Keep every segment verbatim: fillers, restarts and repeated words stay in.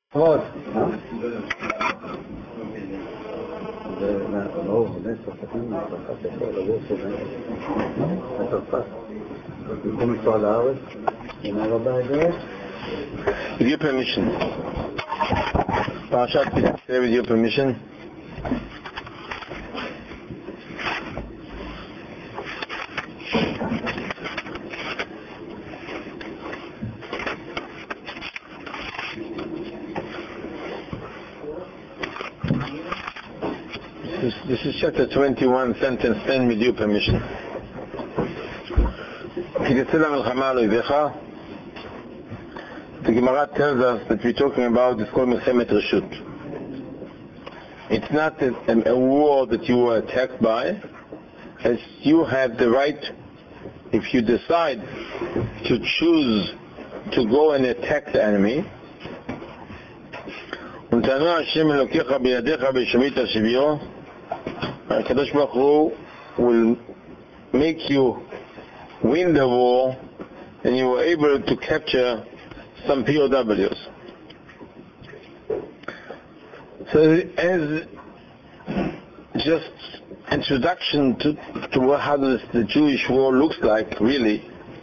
What? Huh? לא, בני צרפתים, צרפת יכול לגור סודן, בצרפת. במקום לנסוע לארץ, עם הר הבית דרך. With your permission. Parashat Kiteh, with your permission. This, this is chapter twenty-one, sentence ten, with your permission. The Gemara tells us that we're talking about it's called Milchemet Reshut. It's not a, a war that you were attacked by, as you have the right, if you decide to choose to go and attack the enemy. ונתנה השם אלוקיך בידיך בשמית השביעו, הקדוש ברוך הוא will make you win the war and you were able to capture some P O Ws. So as just introduction to, to how this, the Jewish war looks like really.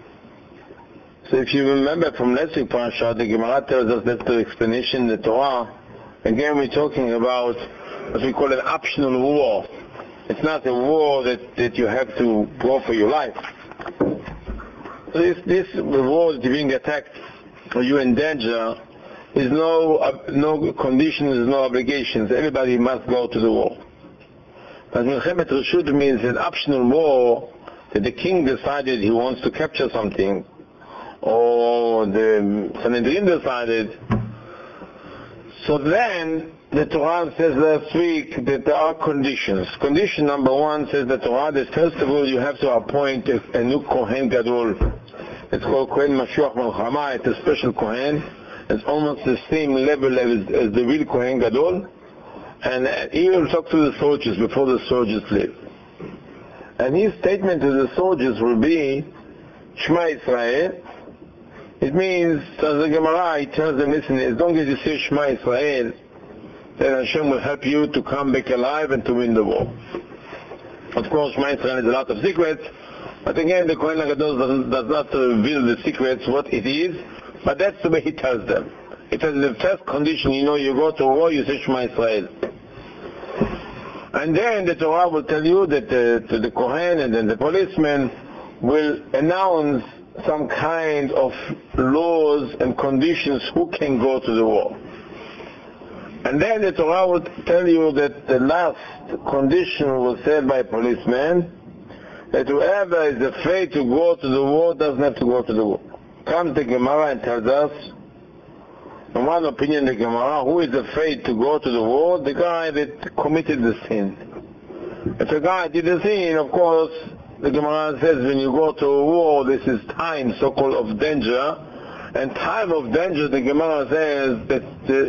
So if you remember from last week's parasha, the Gemara tells us that's the explanation in the Torah. Again, we're talking about what we call an optional war. It's not a war that, that you have to go for your life. So this, this war that you're being attacked or you're in danger is no, uh, no conditions, no obligations. Everybody must go to the war. But Milchemet Reshut means an optional war that the king decided he wants to capture something, or the Sanhedrin decided. So then, the Torah says last week that there are conditions. Condition number one says the Torah that first of all you have to appoint a, a new Kohen Gadol. It's called Kohen Mashuach Malchama. It's a special Kohen. It's almost the same level as, as the real Kohen Gadol. And he will talk to the soldiers before the soldiers leave. And his statement to the soldiers will be, Shema Israel. It means, as the Gemara, he tells them, listen, as long as you say Shema Israel, then Hashem will help you to come back alive and to win the war. Of course, Shema Israel is a lot of secrets, but again, the Kohen Gadol does, does not reveal the secrets, what it is, but that's the way he tells them. He tells the first condition, you know, you go to war, you say Shema Israel. And then the Torah will tell you that uh, the Kohen and then the policeman will announce some kind of laws and conditions who can go to the war. And then the Torah will tell you that the last condition was said by a policeman, that whoever is afraid to go to the war doesn't have to go to the war. Comes the Gemara and tells us, in one opinion the Gemara, who is afraid to go to the war? The guy that committed the sin. If a guy did the sin, of course, the Gemara says when you go to a war, this is time, so-called, of danger. And time of danger, the Gemara says that the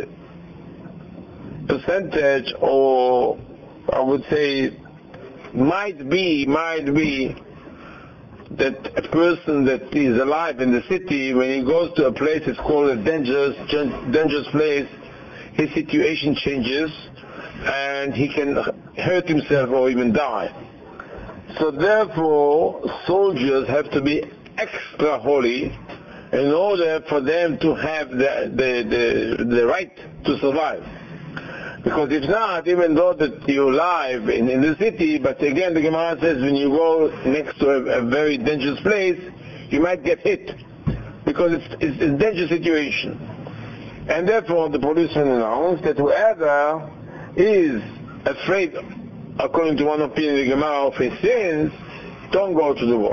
percentage, or I would say, might be, might be, that a person that is alive in the city, when he goes to a place it's called a dangerous, dangerous place, his situation changes, and he can hurt himself or even die. So therefore, soldiers have to be extra holy in order for them to have the, the, the, the right to survive. Because if not, even though that you're alive in, in the city, but again the Gemara says when you go next to a, a very dangerous place, you might get hit. Because it's, it's a dangerous situation. And therefore the policeman announced that whoever is afraid, according to one opinion of the Gemara, of his sins, don't go to the war.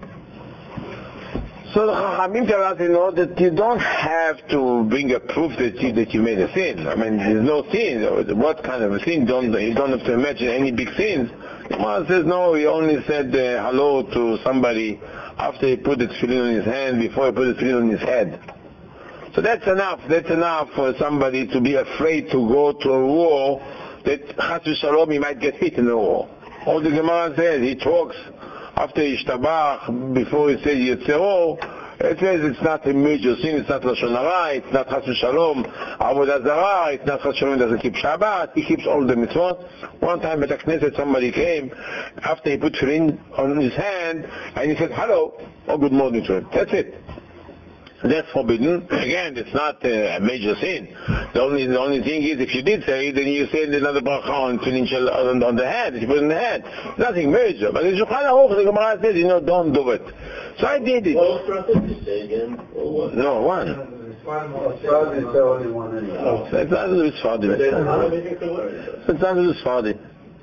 So the Chachamim tell us, you know, that you don't have to bring a proof that you, that you made a sin. I mean, there's no sin. What kind of a sin? Don't, you don't have to imagine any big sins. The Gemara says, no, he only said uh, hello to somebody after he put the tefillin on his hand, before he put the tefillin on his head. So that's enough. That's enough for somebody to be afraid to go to a war that Chas v'Shalom he might get hit in the war. All the Gemara says, he talks after Yishtabach, before he says Yetzero, It says it's not a major sin, it's not Lashon Hara, it's not Chas v'Shalom, Avodah Zarah, it's not Chas v'Shalom, doesn't keep Shabbat, he keeps all the mitzvot. One time at the Knesset somebody came, after he put tefillin on his hand, and he said, hello, or good morning to him. That's it. That's forbidden. Again, it's not uh, a major sin. The only the only thing is, if you did say it, then you say another bracha on on, on the head. You put it in the head. Nothing major. But in Shulchan Aruch, the Gemara says, you know, don't do it. So I did it. Well, did you say again? Or what? No, one. Sfardi is the only one anyway. Oh, so it's not to do with Sfardi. It's not to do with Sfardi.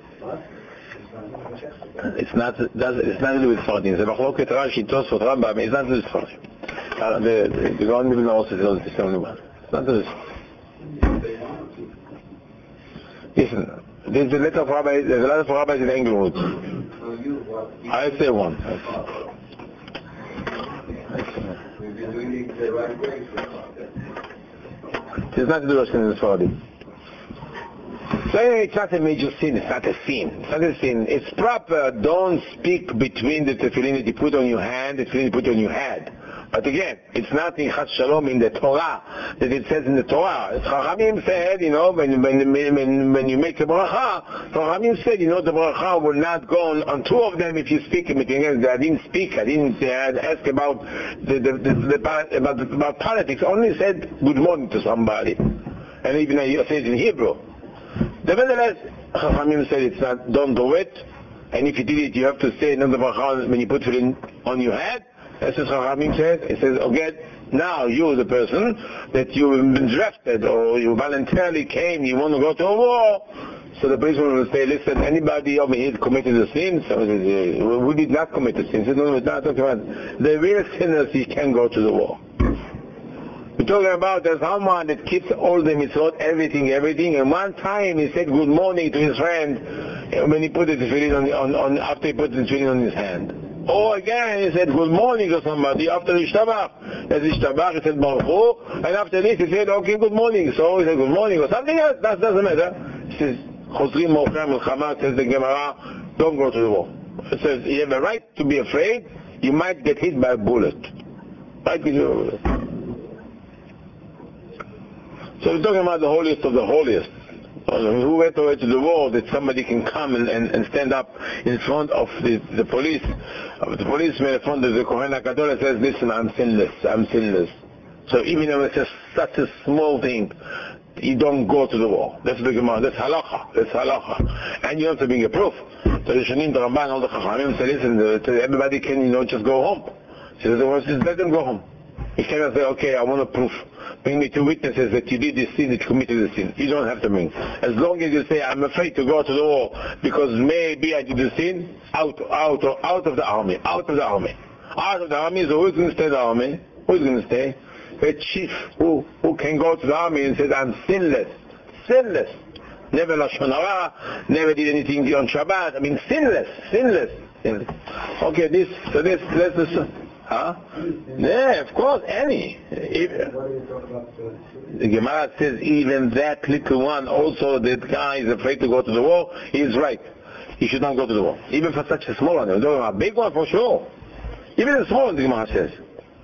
It's not, it's not to do with Sfardi. It's a machloket Rashi, Tosfot, Rambam. It's not to do with Sfardi. Uh, the the, the Gaon Ibn also says it's the only one. It's not this. Listen, there's a letter of Rabbi, there's a lot of rabbis in Englewood. I say one. It's not to do with sin, Sephardi. So anyway, it's not a major sin, it's not a sin. It's not a sin. It's proper, don't speak between the tefillin that you put on your hand, the tefillin you put on your head. But again, it's not in Chas Shalom in the Torah that it says in the Torah. Chachamim said, you know, when, when, when, when you make a bracha, Chachamim said, you know, the bracha will not go on, on two of them if you speak in between. I didn't speak, I didn't uh, ask about the, the, the, the, about, about politics. I only said good morning to somebody. And even I said it in Hebrew. Nevertheless, Chachamim said it's not, don't do it. And if you did it, you have to say another bracha when you put it in, on your head. That's what Chachamim says. It says, okay, now you're the person that you've been drafted or you voluntarily came, you want to go to a war. So the policeman will say, listen, anybody over here committed a sin? So we did not commit a sin. He said, no, we're not talking about the real sinners, he can go to the war. We're talking about there's someone that keeps all the mitzvot, everything, everything. And one time he said good morning to his friend when he put the tefillin on, on, on, after he put the tefillin on his hand. Or again, he said good morning to somebody after Ishtabach. As Ishtabach, he said Baruch Hu, and after this he said, okay, good morning. So he said good morning or something else, that doesn't matter. He says, Chosrim Mochem Milchama, says the Gemara, don't go to the war. It says, you have a right to be afraid, you might get hit by a bullet. Might get hit by a bullet. So we're talking about the holiest of the holiest. Who went away to the war that somebody can come and, and, and stand up in front of the, the police, of the policeman in front of the Kohen HaGadol and says, listen, I'm sinless, I'm sinless. So even though it's just such a small thing, you don't go to the war. That's the Gemara, that's halacha, that's halacha. And you have to bring a proof. So the Rishonim, the Ramban, all the Chachamim say, listen, the, the, everybody can, you know, just go home. So the words is let them go home. You cannot say, okay, I want a proof. Bring me two witnesses that you did this sin, that you committed this sin. You don't have to bring. As long as you say, I'm afraid to go to the war because maybe I did the sin, out, out, out of the army, out of the army. Out of the army, so who's going to stay in the army? Who's going to stay? A chief who, who can go to the army and says, I'm sinless, sinless. Never Lashon Hara, never did anything on Shabbat. I mean, sinless, sinless, sinless. Okay, this, so this, let's listen. Huh? Yeah, of course, any. If, the Gemara says even that little one, also that guy is afraid to go to the war, he is right. He should not go to the war. Even for such a small one. A big one for sure. Even a small one, the Gemara says.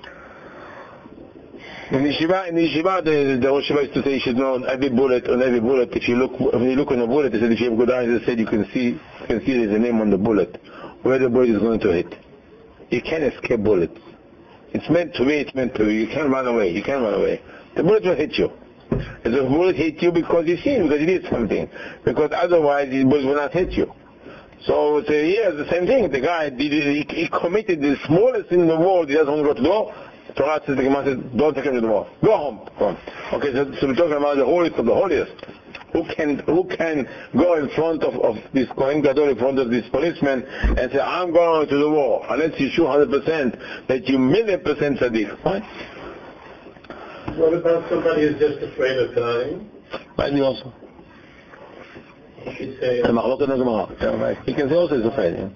In the Yeshiva, in the Yeshiva, the, the Rosh Yeshiva used to say you should know on every bullet, on every bullet, if you look, when you look on a bullet, they said if you have good eyes, they said you can see, you can see there's a name on the bullet, where the bullet is going to hit. You can't escape bullets. It's meant to be, it's meant to be. You can't run away, you can't run away. The bullet will hit you. And the bullet hit you because you see, because you did something. Because otherwise the bullet will not hit you. So, so here, the same thing. The guy, did, he, he committed the smallest sin in the world. He doesn't want to go to the war. Torah says, the Gemara says, don't take him to the war. Go home. Go home. Okay, so, so we're talking about the holiest of the holiest. Who can who can go in front of, of this Kohen Gadol, in front of this policeman and say, I'm going to the war, unless you're sure one hundred percent that you million percent tzaddik. Right? What about somebody who's just afraid of dying? Might be also. He should say, he can say also he's afraid. Yeah.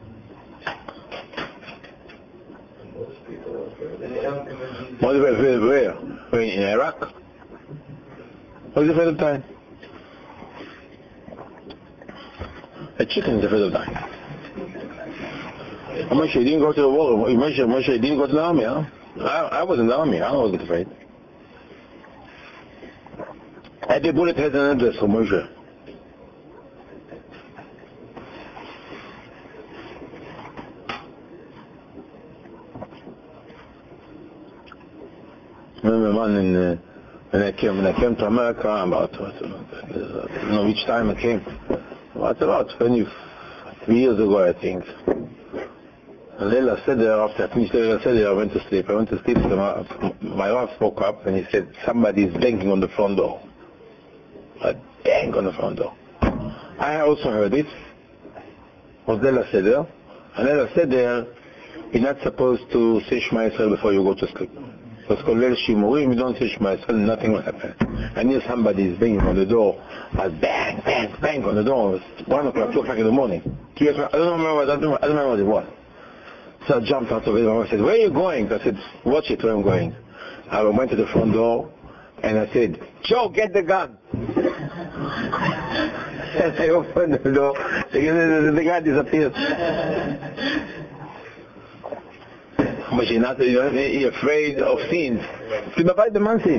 What is afraid of where? Where? In Iraq? What is afraid of dying? A chicken is afraid of dying. Moshe didn't go to the war. Moshe, Moshe didn't go to the army, huh? I, I was in the army. I wasn't afraid. Every bullet has an address for Moshe. I remember one in, uh, when I came when I came to America about uh, I don't know which time I came. About about twenty-three years ago, I think. Leila said there, after I finished Leila said there, I went to sleep. I went to sleep, so my, my wife woke up and he said, somebody is banging on the front door. A bang on the front door. I also heard it. Was Leila said there. And Leila said there, you're not supposed to say Shema Yisrael before you go to sleep. Because Kolel Shimurim, you don't say Shema Yisrael, nothing will happen. I knew somebody is banging on the door. I was bang, bang, bang on the door. It was one o'clock, two o'clock in the morning. Three o'clock, I don't remember, I don't remember, I don't remember what it was. So I jumped out of it. My wife said, where are you going? I said, watch it, where I'm going. I went to the front door and I said, Joe, get the gun. And I opened the door. The, the guy disappeared. But you're not you're afraid of sins. כי בבית במנסי.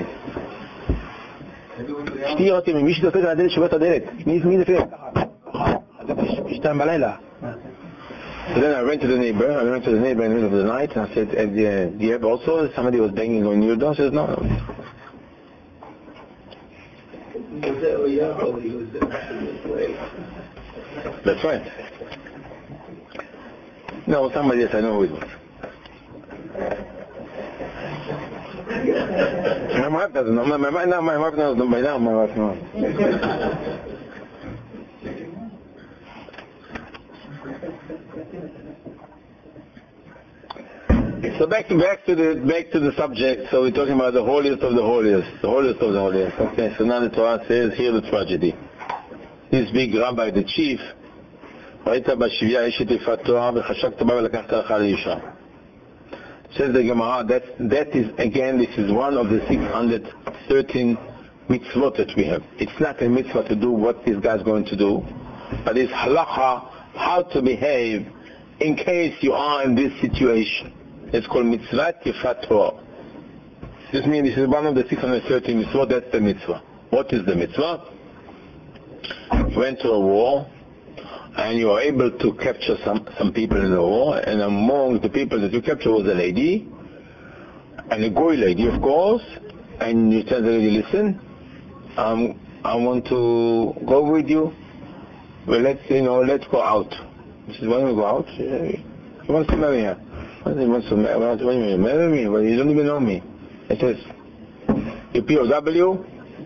אשתי אותי, ממי שדופק על הדלת שובר את הדלת. מי דופק? שתיים בלילה. So then I went to the neighbor, I went to the neighbor in the middle of the night and I said, uh, do you have also somebody was banging on your door? I said, no. That's right. No, somebody else, I know who it was. My wife doesn't know. My, my, now my wife knows. By now my wife knows. So back to back to the back to the subject. So we're talking about the holiest of the holiest, the holiest of the holiest. Okay. So now the Torah says here the tragedy. This big rabbi, the chief, ראית בשביה אשת יפת תואר וחשקת בה ולקחת לך לאישה. Says the Gemara that that is again this is one of the six hundred thirteen mitzvot that we have. It's not a mitzvah to do what this guy is going to do, but it's halacha how to behave in case you are in this situation. It's called mitzvah yifat Torah. This means this is one of the six hundred thirteen mitzvot. That's the mitzvah. What is the mitzvah? You went to a war and you are able to capture some, some people in the war, and among the people that you captured was a lady, and a goy lady of course, and you tell the lady, listen, um, I want to go with you, well let's, you know, let's go out. She says, why don't we go out? He wants to marry her. He wants to marry, what do you mean, marry me? Well, you don't even know me. He says, you P O W,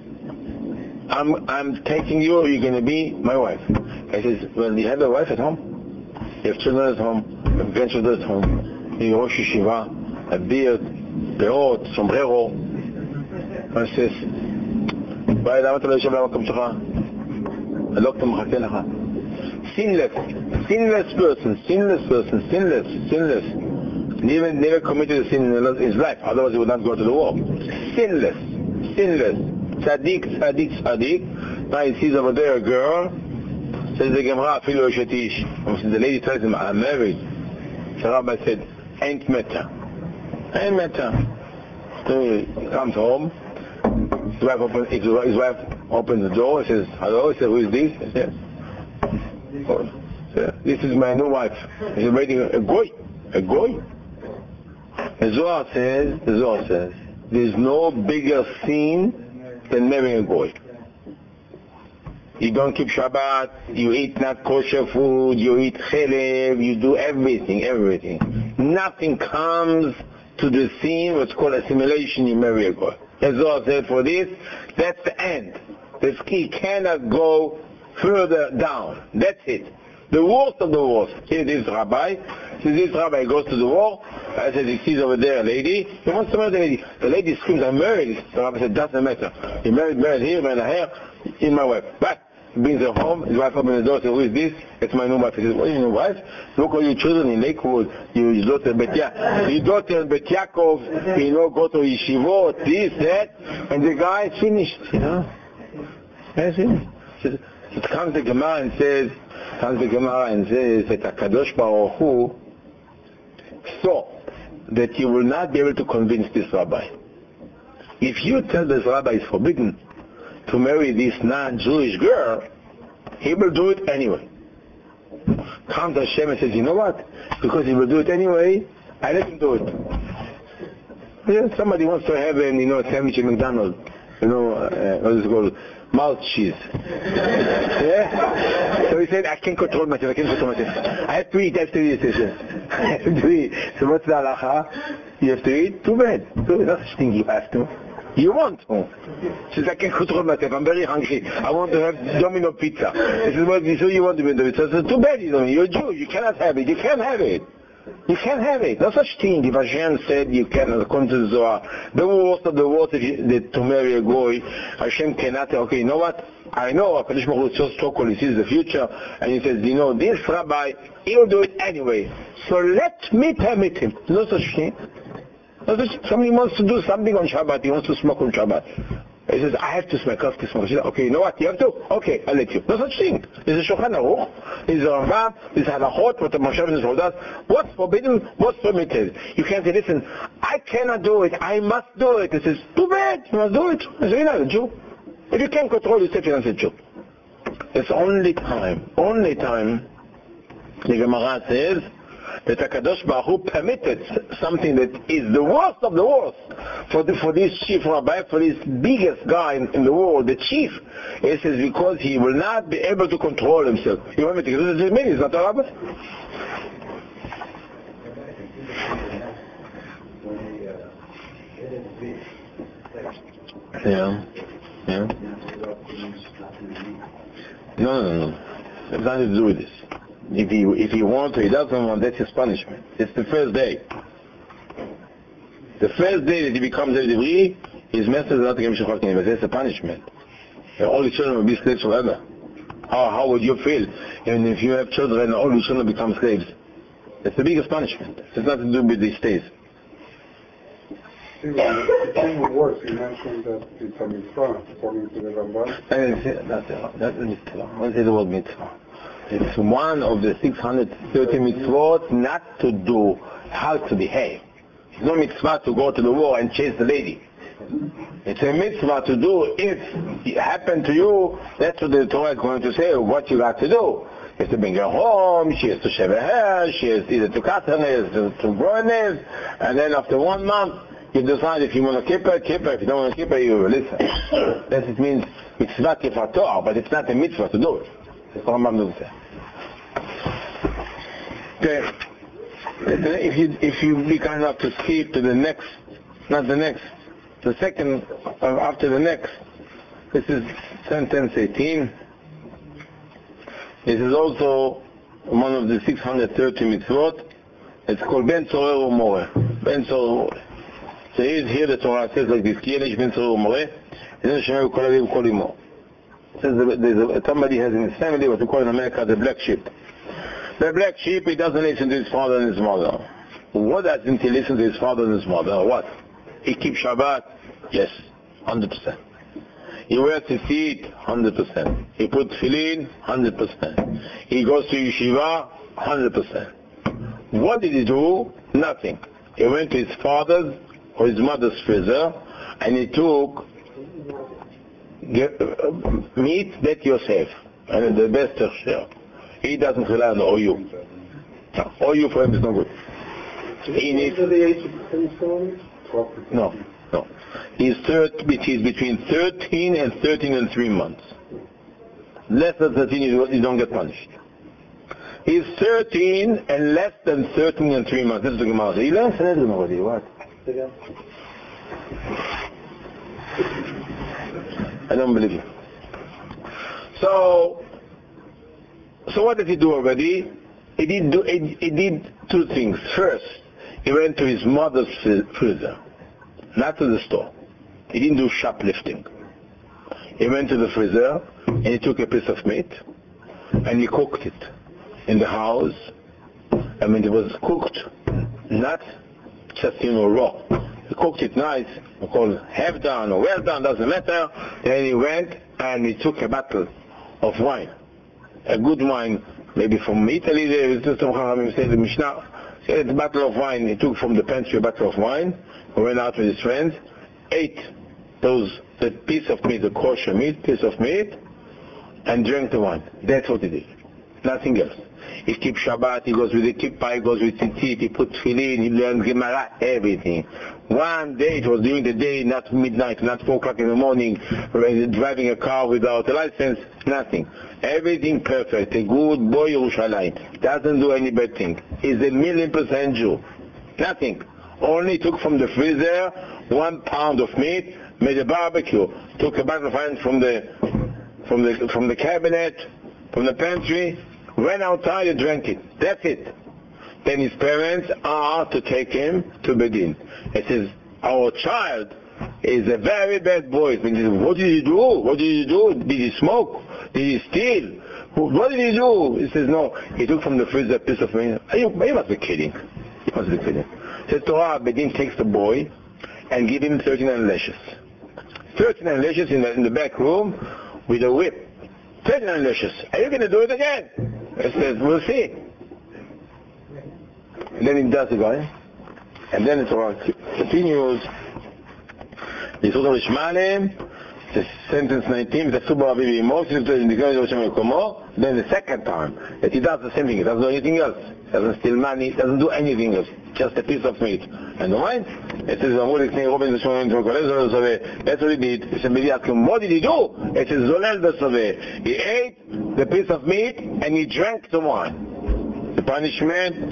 I'm, I'm taking you, you're going to be my wife. I says, well, you have a wife at home? You have children at home? You have grandchildren at home? You have Rosh Yeshiva, a beard, peot, sombrero. I says, ביי, למה אתה לא יושב למקום שלך? הדוקטור מחכה לך. Sinless, sinless person, sinless person, sinless, sinless. Never, never committed a sin in his life, otherwise he would not go to the war. Sinless, sinless. Tzaddik, tzaddik, tzaddik. Now he sees over there a girl. Says the Gemara, Afilu Eshet Ish. The lady tells him, I'm married. The rabbi said, ain't matter. Ain't matter. So he comes home. His wife, open, his, his wife opens the door. He says, hello. He says, who is this? He says, oh, this is my new wife. He's waiting. A goy. A goy. The Zohar says, the Zohar says, there's no bigger sin than marrying a goy. You don't keep Shabbat, you eat not kosher food, you eat chelev, you do everything, everything. Nothing comes to the sin, what's called assimilation, you marry a goy. As Zohar said for this, that's the end. The ski cannot go further down. That's it. The worst of the worst. Here this rabbi, so this rabbi goes to the war, I said he sees over there a lady, he wants to marry the lady. The lady screams, I'm married. The rabbi said, doesn't matter. You married, married here, married here, in my wife. But he brings her home, his wife opens the door, says, who is this? It's my new wife. He says, what is your new wife? Look all your children in Lakewood, your daughter Bet Yaakov, your daughter Bet Yaakov, you know, go to yeshivot, this, that, and the guy is finished, you know. That's it. It comes the Gemara and says, comes the Gemara and says that HaKadosh Baruch Hu saw that you will not be able to convince this rabbi. If you tell this rabbi it's forbidden to marry this non-Jewish girl, he will do it anyway. Comes Hashem and says, you know what? Because he will do it anyway, I let him do it. Yeah, somebody wants to have an, you know, a sandwich at McDonald's. You know, uh, what is it called? Mouth cheese. Yeah? So he said, I can't control myself, I can't control myself. I have to eat, I have to eat. I have to eat. So what's the halacha? You have to eat? Too bad. Too bad. Not such thing you have to. You want to. She says, I can't control myself, I'm very hungry. I want to have Domino pizza. This is what so you want to be doing. So too bad, you know, you're a Jew, you cannot have it. You can't have it. You can't have it. No such thing. If Hashem said you can, according to the Zohar, the worst of the worst that to marry a goy, Hashem cannot say, okay, you know what? I know HaKadosh Baruch Hu is so so-called, he sees the future, and he says, you know, this rabbi, he'll do it anyway. So let me permit him. No such thing. No such thing. Somebody wants to do something on Shabbat, he wants to smoke on Shabbat. He says, I have to smoke, I have to smoke. She says, okay, you know what, you have to? Okay, I'll let you. No such thing. There's a Shulchan Aruch, there's a Rambam, there's halachot, what the Moshe Rabbeinu told us. What's forbidden, what's permitted. You can't say, listen, I cannot do it, I must do it. He says, too bad, you must do it. I say, you're not a Jew. If you can't control yourself, you're not a Jew. It's only time, only time, the Gemara says, that HaKadosh Baruch Hu permitted something that is the worst of the worst for, the, for this chief rabbi, for this biggest guy in, in the world, the chief. It says because he will not be able to control himself. You want me to do this? He's not a rabbi. Yeah. Yeah. No, no, no. It has nothing to do with this. If he if he wants or he doesn't want, that's his punishment. It's the first day. The first day that he becomes a Divri, his master is not to give him Shechot Kini, but that's the punishment. And all his children will be slaves forever. How how would you feel? And if you have children, all your children become slaves. That's the biggest punishment. It has nothing to do with these days. It became worse. You mentioned that it's a mitzvah, according to the Rambam. That's a mitzvah. What is the word mitzvah? It's one of the six hundred thirty mitzvot not to do, how to behave. It's no mitzvah to go to the war and chase the lady. It's a mitzvah to do if it happened to you, that's what the Torah is going to say, what you got to do. You have to bring her home, she has to shave her hair, she has either to cut her nails, to, to grow her nails, and then after one month, you decide if you want to keep her, keep her, if you don't want to keep her, you release her. That it means mitzvah kifator, but it's not a mitzvah to do it. That's what Rambam doesn't say. Okay. If you if you be kind enough to skip to the next, not the next, the second uh, after the next, this is sentence eighteen. This is also one of the six hundred thirty mitzvot. It's called Ben Tzorer Umoreh. Ben Tzorer Umoreh. So here the Torah says like this: Ki Yesh Ben Tzorer Umoreh, and Shemei Kol Aviv Kol Imo. Says there's a, somebody has in his family what we call in America the black sheep. The black sheep, he doesn't listen to his father and his mother. What doesn't he listen to his father and his mother? What? He keeps Shabbat? Yes, one hundred percent. He wears his feet? one hundred percent. He puts tefillin? one hundred percent. He goes to yeshiva? one hundred percent. What did he do? Nothing. He went to his father's or his mother's freezer and he took Get, uh, meat that Yosef, and the best share. He doesn't rely on O U. No, O U for him is no good. He needs. No, no. He's third, he's between thirteen and thirteen and three months. Less than thirteen, you don't get punished. He's thirteen and less than thirteen and three months. This is the Gemara. He learns Sanhedrin already. What? I don't believe you. So, so what did he do already? He did do. He, he did two things. First, he went to his mother's freezer, not to the store. He didn't do shoplifting. He went to the freezer and he took a piece of meat and he cooked it in the house. I mean, it was cooked, not just you know raw. He cooked it nice, we call it half done or well done, doesn't matter. Then he went and he took a bottle of wine, a good wine, maybe from Italy. There is some Chachamim say the Mishnah He had a bottle of wine. He took from the pantry a bottle of wine, went out with his friends, ate those the piece of meat, the kosher meat, piece of meat, and drank the wine. That's what he did. Nothing else. He keeps Shabbat, he goes with the kippah, he goes with tzitzit, he puts tefillin, he learns Gemara, everything. One day, it was during the day, not midnight, not four o'clock in the morning, driving a car without a license, nothing. Everything perfect. A good boy, Yerushalayim. Doesn't do any bad thing. He's a million percent Jew. Nothing. Only took from the freezer one pound of meat, made a barbecue, took a bottle of wine from the from the from the cabinet, from the pantry, went outside and drank it. That's it. Then his parents are to take him to Bedin. He says, our child is a very bad boy. What did he do? What did he do? Did he smoke? Did he steal? What did he do? He says, no. He took from the freezer a piece of meat. You, you must be kidding. You must be kidding. He says, Torah, Bedin takes the boy and give him thirty-nine lashes. thirty-nine lashes in the, in the back room with a whip. thirty-nine lashes. Are you going to do it again? He says, we'll see. And then he does it again. And then the Torah continues. יסוד הרשמלם, the sentence nineteen, then the second time, that he does the same thing, he doesn't do anything else, he doesn't steal money, he doesn't do anything else, just a piece of meat. And why? It says, that's what he did. He said, maybe ask him, what did he do? It says, he ate the piece of meat and he drank the wine. The punishment,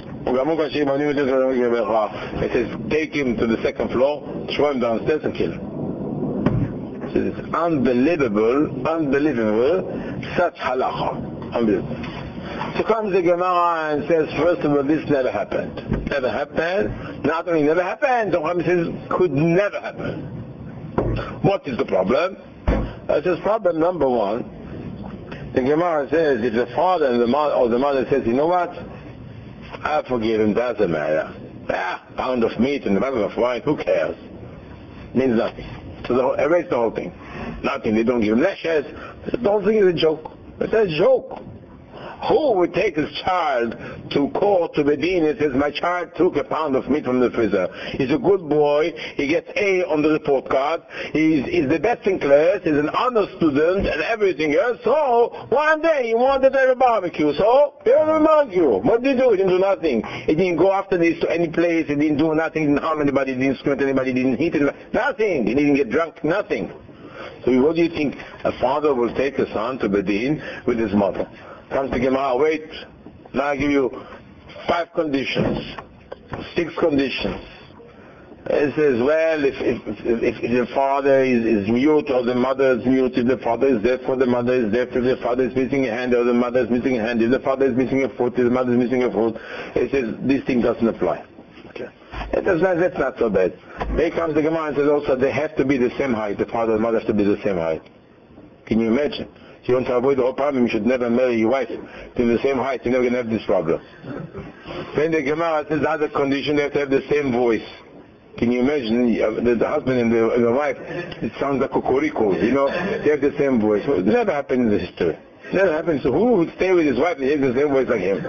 it says, take him to the second floor, throw him downstairs and kill him. It's unbelievable, unbelievable, such halacha. Unbelievable. So comes the Gemara and says, first of all, this never happened. Never happened. Not only never happened, the Gemara says, could never happen. What is the problem? It says, problem number one, the Gemara says, if the father and the mother, or the mother says, you know what? I forgive him, doesn't matter. Ah, pound of meat and a bottle of wine, who cares? Means nothing. So the, erase the whole thing. Nothing. They don't give him lashes. The whole thing is a joke. It's a joke. Who would take his child to court, to Bedin, and says, my child took a pound of meat from the freezer. He's a good boy. He gets A on the report card. He's, he's the best in class. He's an honor student and everything else. So one day he wanted to have a barbecue. So he had a barbecue. What did he do? He didn't do nothing. He didn't go after this to any place. He didn't do nothing. He didn't harm anybody. He didn't scream at anybody. He didn't hit anybody. Nothing. He didn't get drunk. Nothing. So what do you think a father will take a son to Bedin with his mother? Comes to Gemara, wait, now I give you five conditions, six conditions. It says, well, if, if, if, if the father is, is mute or the mother is mute, if the father is deaf or the mother is deaf, if the father is missing a hand or the mother is missing a hand, if the father is missing a foot, if the mother is missing a foot, it says, this thing doesn't apply. Okay. It does not, that's not so bad. Then comes the Gemara and says also, they have to be the same height, the father and mother have to be the same height. Can you imagine? If you want to avoid the whole problem, you should never marry your wife to the same height. You're never going to have this problem. Then the Gemara says the other condition, they have to have the same voice. Can you imagine the, the husband and the, and the wife, it sounds like cocorico, you know, they have the same voice. Well, it never happened in the history. It never happened. So who would stay with his wife and he has the same voice like him?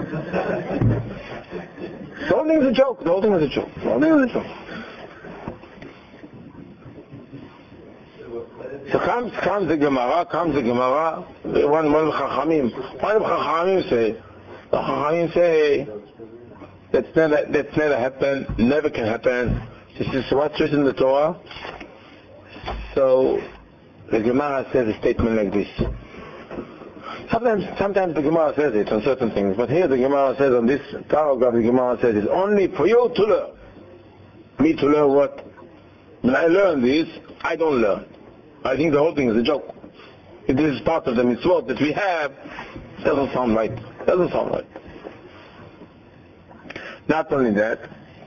The whole thing is a joke. The whole thing is a joke. The whole thing is a joke. So comes, comes the Gemara, comes the Gemara, one, one of the Chachamim. One of the Chachamim say, the Chachamim say, that's never, that's never happened, never can happen. This is what's written in the Torah. So the Gemara says a statement like this. Sometimes, sometimes the Gemara says it on certain things, but here the Gemara says on this paragraph, the Gemara says it's only for you to learn. Me to learn what? When I learn this, I don't learn. I think the whole thing is a joke. If this is part of the mitzvot that we have, it doesn't sound right. It doesn't sound right. Not only that,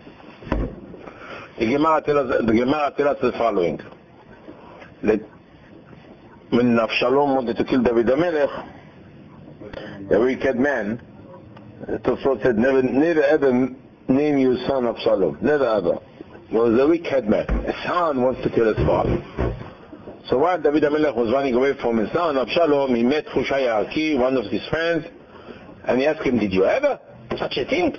the Gemara tells us, the Gemara tells us the following. That when Avshalom wanted to kill David HaMelech, a wicked man, the Torah said, never, never ever name your son Avshalom. Never ever. He was a wicked man. A son wants to kill his father. So while David HaMelech was running away from his son, Avshalom, he met Hushai HaArki, one of his friends, and he asked him, did you ever? Such a thing?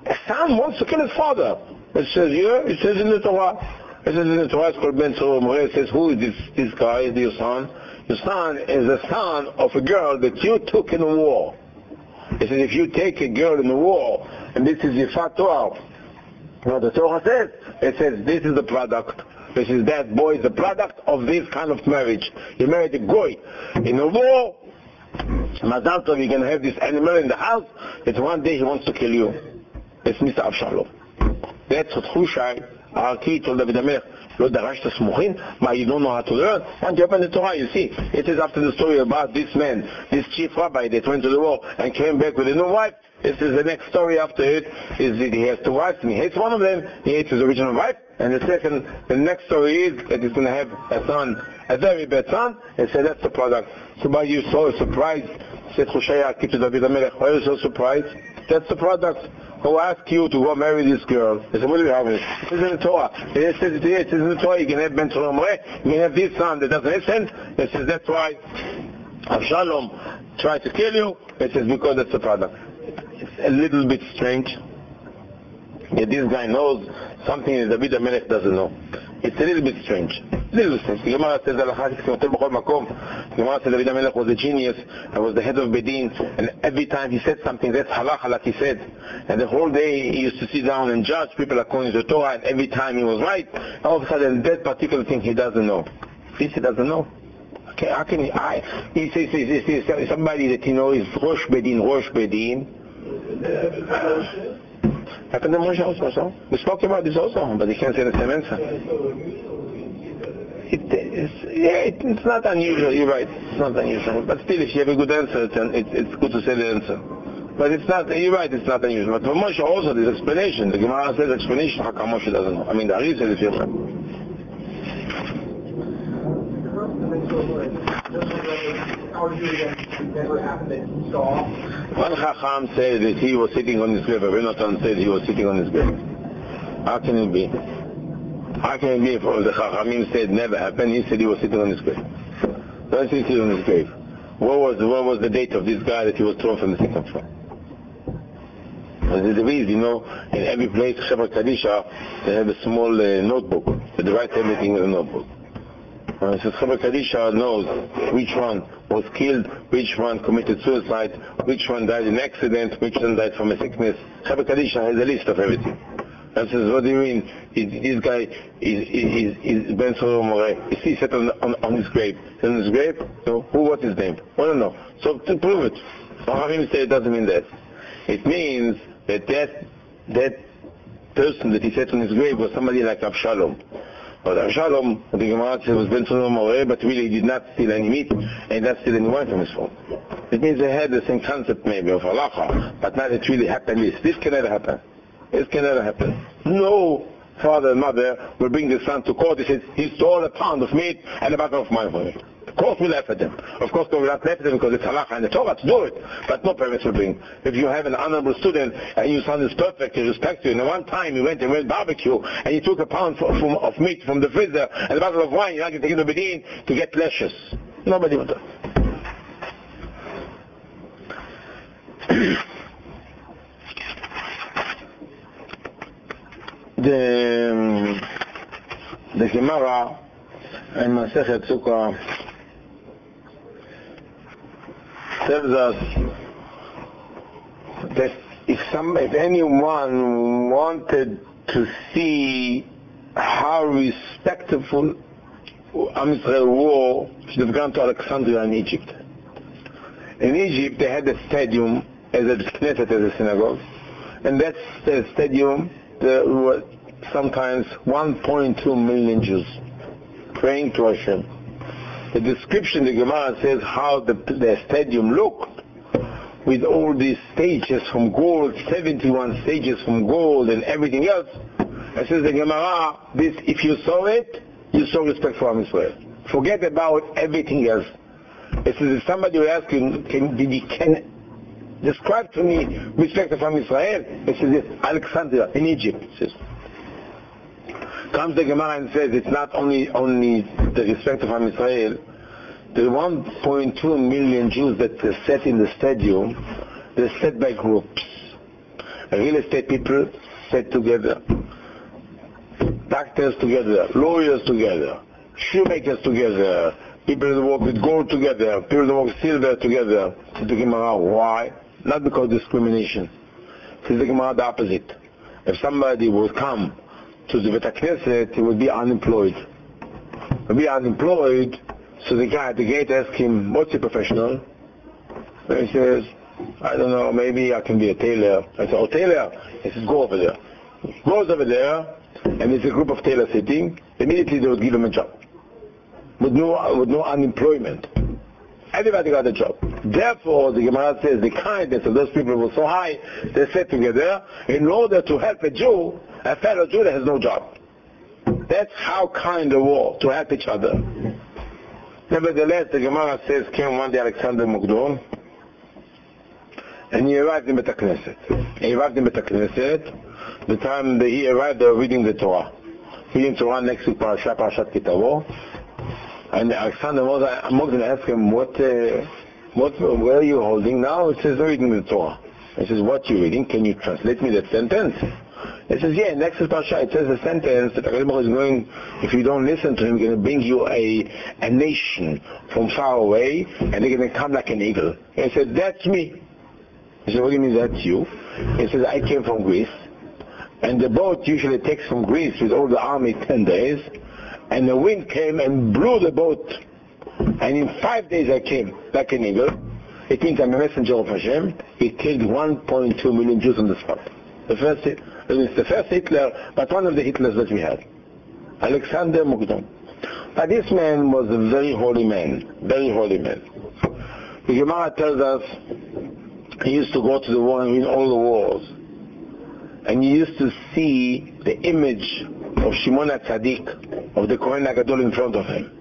A son wants to kill his father. It says here, it says in the Torah. It says in the Torah, it's called Ben Tzorah. It says, who is this, this guy? Is your son? Your son is the son of a girl that you took in the war. It says, if you take a girl in the war, and this is Yifat Torah, what the Torah says, it says, this is the product. This is that boy is the product of this kind of marriage. You married a goy in the war. Mazal Tov, you can have this animal in the house, that one day he wants to kill you. It's Mister Avshalom. That's what Hushai, our key, told David HaMelech. Lo darashta smuchin? Ma, you don't know how to learn? Once you open the Torah, you see. It is after the story about this man, this chief rabbi that went to the war and came back with a new wife. This is the next story after it, is that he has two wives and he hates one of them. He hates his original wife. And the second, the next story is that he's going to have a son, a very bad son. He said, that's the product. So why are you so surprised? Said Hushai, keep to David HaMelech. Why are you so surprised? That's the product. Who asked you to go marry this girl? He said, what do you have? It says in the Torah. It says, it says in the Torah, you can have Ben Tzorah Moreh, you can have this son that doesn't make sense. It says, that's why Avshalom tried to kill you. It says, because that's the product. It's a little bit strange. Yet this guy knows something that David HaMelech doesn't know. It's a little bit strange. A little bit strange. The Gemara says, the Gemara says David HaMelech was a genius and was the head of Bedin, and every time he said something, that's halacha like he said. And the whole day he used to sit down and judge people according to the Torah, and every time he was right, all of a sudden that particular thing he doesn't know. This he doesn't know. Okay, how can he, I, he says, he says, he says somebody that he knows is Rosh Bedin, Rosh Bedin. Happened to Moshe also, so? We spoke about this also, but he can't say the same answer. It, it's, yeah, it, it's not unusual, you're right, it's not unusual. But still, if you have a good answer, it's, it's, it's good to say the answer. But it's not, you're right, it's not unusual. But for Moshe also, there's explanation. The Gemara says explanation, how come Moshe doesn't know? I mean, the Ari says it here. One Chacham said that he was sitting on his grave. Rabbi Natan said he was sitting on his grave. How can it be? How can it be if the Chachamim said never happened? He said he was sitting on his grave. Don't he sit on his grave? What was, what was the date of this guy that he was thrown from the second floor? And there is, you know, in every place, Chevra Kadisha, they have a small uh, notebook. They write everything in a notebook. Uh, so Chevra Kadisha knows which one was killed, which one committed suicide, which one died in an accident, which one died from a sickness. Chevra Kadisha has a list of everything. And says, what do you mean? Is, this guy is, is, is Ben Tzorah Moreh. Is he set on, on, on his grave? Is on his grave? So who, what's his name? I don't know. So to prove it. Chachamim say it doesn't mean that. It means that that, that person that he set on his grave was somebody like Avshalom. But Avshalom, the Gemara says, was Ben Tzorah Moreh, but really he did not steal any meat and did not steal any wine from his phone. It means they had the same concept maybe of halacha, but not it really happened. This, this can never happen. This can never happen. No father and mother will bring their son to court. He says, he stole a pound of meat and a bottle of wine from me. Of course we laugh at them. Of course we will not laugh at them because it's halacha and the Torah to do it. But no parents will bring. If you have an honorable student and your son is perfect, he respects you, and one time he went and went barbecue and he took a pound of, of meat from the freezer and a bottle of wine, you're not going to take him to Bedin to get lashes. Nobody will do it. The, the Gemara in Masechet Sukkah tells us that if some, if anyone wanted to see how respectful Am Yisrael war, should have gone to Alexandria in Egypt. In Egypt, they had a stadium as a Knesset, as a synagogue, and that's the stadium. There were sometimes one point two million Jews praying to Hashem. The description, the Gemara says how the, the stadium looked, with all these stages from gold, seventy-one stages from gold and everything else. It says the Gemara, this, if you saw it, you saw respect for Am Yisrael. Forget about everything else. It says if somebody will ask you, can, did he, can describe to me respect of Am Yisrael? It says this, Alexandria in Egypt. It says. Comes the Gemara and says it's not only only the respect of Am Yisrael. The one point two million Jews that are set in the stadium, they're set by groups. real estate people sat together, doctors together, lawyers together, shoemakers together, people that work with gold together, people that work with silver together. Says the Gemara, why? Not because of discrimination. Says the Gemara, the opposite. If somebody would come to the Beit HaKnesset, he would be unemployed. He would be unemployed, so the guy at the gate asked him, what's your professional? And he says, I don't know, maybe I can be a tailor. I said, oh, tailor? He says, go over there. He goes over there, and there's a group of tailors sitting. Immediately they would give him a job. With no, with no unemployment. Everybody got a job. Therefore, the Gemara says the kindness of those people was so high, they sat together in order to help a Jew, a fellow Jew that has no job. That's how kind they were, to help each other. Nevertheless, the Gemara says, came one day Alexander Mukdon, and he arrived in Beit HaKnesset. He arrived in Beit HaKnesset. The time that he arrived, they were reading the Torah. Reading Torah next to Parashat, Parashat Kitavo. And Alexander Mukdon asked him, what, uh, what, where are you holding now? He says, reading the Torah. He says, what are you reading? Can you translate me that sentence? He says, yeah, next to Parashat, it says a sentence that Allah is going, if you don't listen to him, he's going to bring you a, a nation from far away, and they're going to come like an eagle. He said, that's me. He said, what do you mean that's you? He says, I came from Greece, and the boat usually takes from Greece with all the army ten days, and the wind came and blew the boat, and in five days I came like an eagle. It means I'm a messenger of Hashem. He killed one point two million Jews on the spot. The first, it was the first Hitler, but one of the Hitlers that we had. Alexander Mukdon. But this man was a very holy man, very holy man. The Gemara tells us he used to go to the war and win all the wars. And he used to see the image of Shimon HaTzadik, of the Kohen HaGadol in front of him.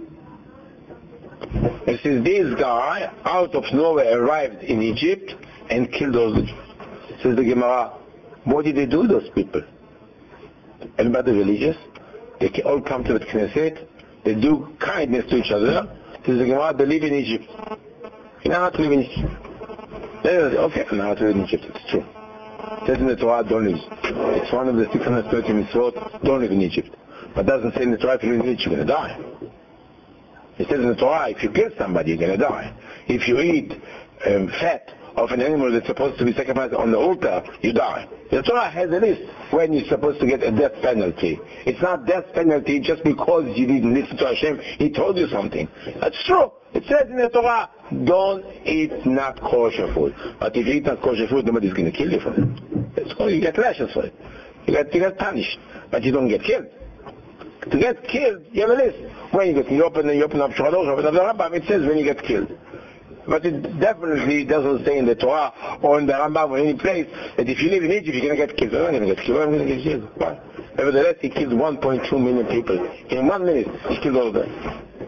It says this guy, out of nowhere, arrived in Egypt and killed those Jews. Says the Gemara, what did they do, those people? Everybody religious? They all come to the Knesset, they do kindness to each other. Says the Gemara, they live in Egypt. You know how to live in Egypt? Okay, I know how to live in Egypt, it's true. It says in the Torah, don't live. It's one of the six hundred thirty mitzvot, don't live in Egypt. But it doesn't say in the Torah, if you live in Egypt, you're going to die. It says in the Torah, if you kill somebody, you're going to die. If you eat um, fat of an animal that's supposed to be sacrificed on the altar, you die. The Torah has a list when you're supposed to get a death penalty. It's not death penalty just because you didn't listen to Hashem. He told you something. That's true. It says in the Torah, don't eat not kosher food. But if you eat not kosher food, nobody's going to kill you for it. It's called, you get lashes for it. You get, you get punished. But you don't get killed. To get killed, you have a list. When you get, you open, you open up Shulchan, open up the Rambam, it says when you get killed. But it definitely doesn't say in the Torah or in the Rambam or any place that if you live in Egypt, you're going to get killed. I'm going to get killed. I'm going to get killed. Why? Nevertheless, he killed one point two million people. In one minute, he killed all of them.